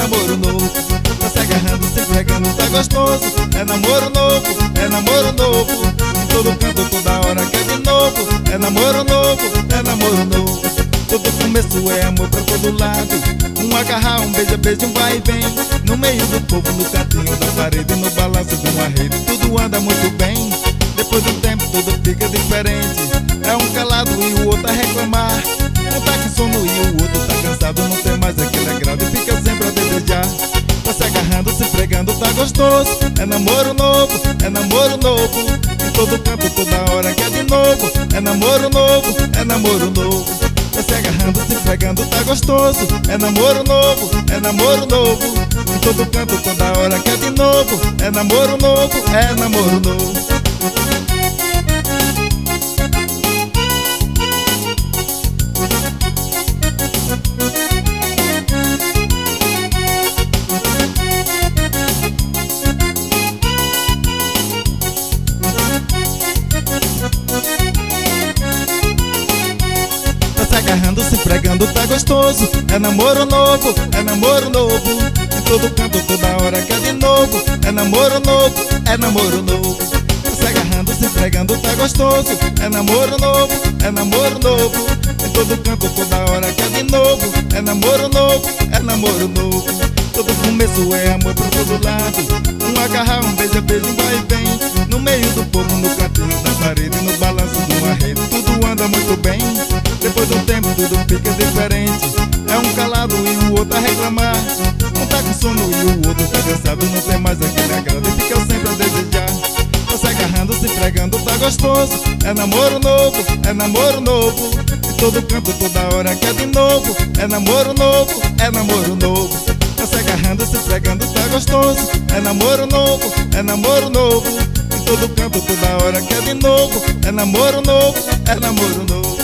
namoro novo. Tá se agarrando, se pegando, tá gostoso. É namoro novo, é namoro novo. Em todo canto, toda hora quer de novo. É namoro novo, é namoro novo. Todo começo é amor pra todo lado. Um agarrar, um beija, beijo, um vai e vem. No meio do povo, no cantinho da parede, no balanço de uma rede, tudo anda muito bem. Depois do tempo tudo fica diferente. É um calado e o outro a reclamar. Um tá com sono e o outro tá cansado. Não tem mais aquele agrado e fica sempre a desejar. Tá se agarrando, se pregando, tá gostoso. É namoro novo, é namoro novo. Em todo canto, toda hora quer de novo. É namoro novo, é namoro novo. Tá se agarrando, se pregando, tá gostoso. É namoro novo, é namoro novo. Em todo canto, toda hora quer de novo. É namoro novo, é namoro novo. Agarrando, se pregando, tá gostoso. É namoro novo, é namoro novo. Em todo canto, toda hora quer de novo. É namoro novo, é namoro novo. Se agarrando, se pregando, tá gostoso. É namoro novo, é namoro novo. Em todo canto, toda hora quer de novo. É namoro novo, é namoro novo. Todo começo é amor pra todo lado. Um agarrar, um beija, beijo, um vai e vem. No meio do povo, no cantinho da parede, no balanço de uma rede, tudo anda muito bem. Depois do tempo tudo fica diferente. É um calado e o outro a reclamar. Um tá com sono e o outro tá cansado. Não tem mais aquele agrado e fica sempre a desejar. Tá se agarrando, se pregando, tá gostoso. É namoro novo, é namoro novo. Em todo canto, toda hora quer de novo. É namoro novo, é namoro novo. Tá se agarrando, se pregando, tá gostoso. É namoro novo, é namoro novo. Em todo canto, toda hora quer de novo. É namoro novo, é namoro novo.